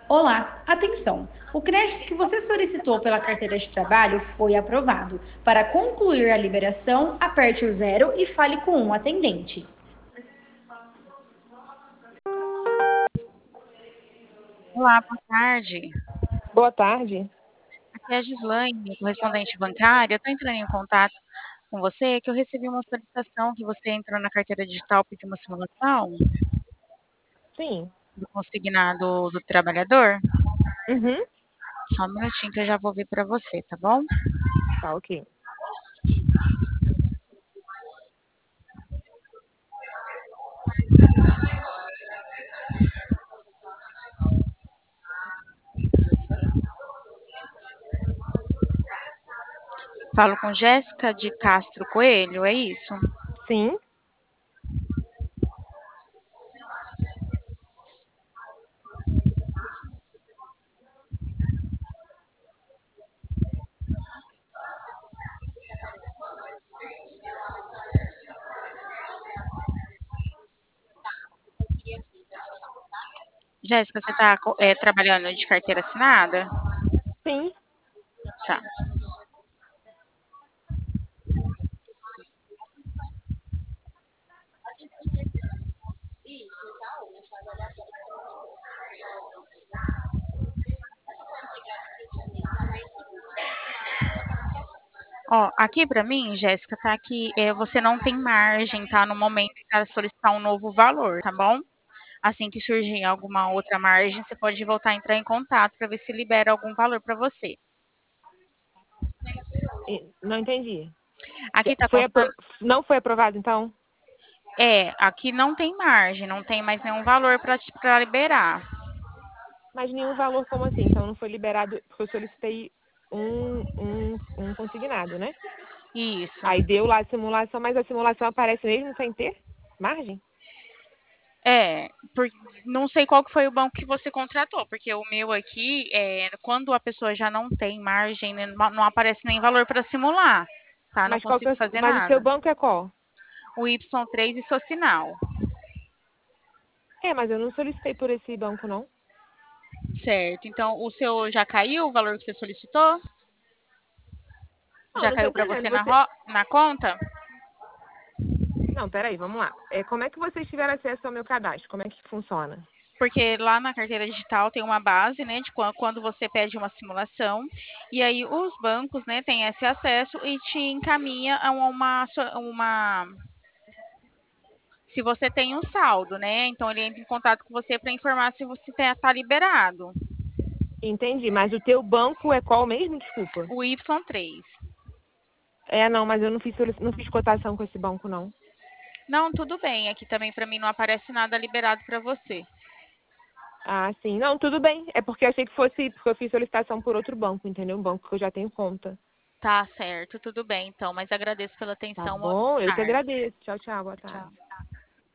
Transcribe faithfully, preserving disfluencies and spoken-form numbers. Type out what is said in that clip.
Olá, atenção! O crédito que você solicitou pela carteira de trabalho foi aprovado. Para concluir a liberação, aperte o zero e fale com um atendente. Olá, boa tarde. Boa tarde. Aqui é a Gislaine, correspondente bancária. Eu estou entrando em contato com você que eu recebi uma solicitação que você entrou na carteira digital, pediu uma simulação Sim. do consignado do trabalhador. Uhum. Só um minutinho que eu já vou ver para você, tá bom? Tá, ok. Falo com Jéssica de Castro Coelho, é isso? Sim. Jéssica, você está trabalhando de carteira assinada? Sim. Tá. Ó, aqui para mim, Jéssica, tá que é, você não tem margem, tá, no momento para solicitar um novo valor, tá bom? Assim que surgir alguma outra margem, você pode voltar a entrar em contato para ver se libera algum valor para você. E- Não entendi. Aqui tá Foi constando. apro- Não foi aprovado, então? É, aqui não tem margem, não tem mais nenhum valor para liberar. Mas nenhum valor como assim? Então não foi liberado, porque eu solicitei um, um, um consignado, né? Isso. Aí deu lá a simulação, mas a simulação aparece mesmo sem ter margem? É, por, não sei qual que foi o banco que você contratou, porque o meu aqui, é, quando a pessoa já não tem margem, né, não, não aparece nem valor para simular, tá? Não Mas, qual que é consigo o- fazer mas o seu nada. banco é qual? O Y três e Socinal. É, mas eu não solicitei por esse banco, não. Certo. Então, o seu já caiu o valor que você solicitou? Não, Já não tô caiu para entendendo. você na, Você. ro- na conta? Não, peraí, vamos lá. É, como é que vocês tiveram acesso ao meu cadastro? Como é que funciona? Porque lá na carteira digital tem uma base, né, de quan- quando você pede uma simulação, e aí os bancos, né, têm esse acesso e te encaminha a uma, so- uma se você tem um saldo, né? Então ele entra em contato com você para informar se você está liberado. Entendi, mas o teu banco é qual mesmo? Desculpa. O Y três. É, não, mas eu não fiz, solic- não fiz cotação com esse banco, não. Não, tudo bem. Aqui também para mim não aparece nada liberado para você. Ah, sim. Não, tudo bem. É porque eu achei que fosse, porque eu fiz solicitação por outro banco, entendeu? Um banco que eu já tenho conta. Tá certo, tudo bem então, mas agradeço pela Tá atenção. Boa bom? Eu que tarde. agradeço. Tchau, tchau. Boa Tchau. tarde.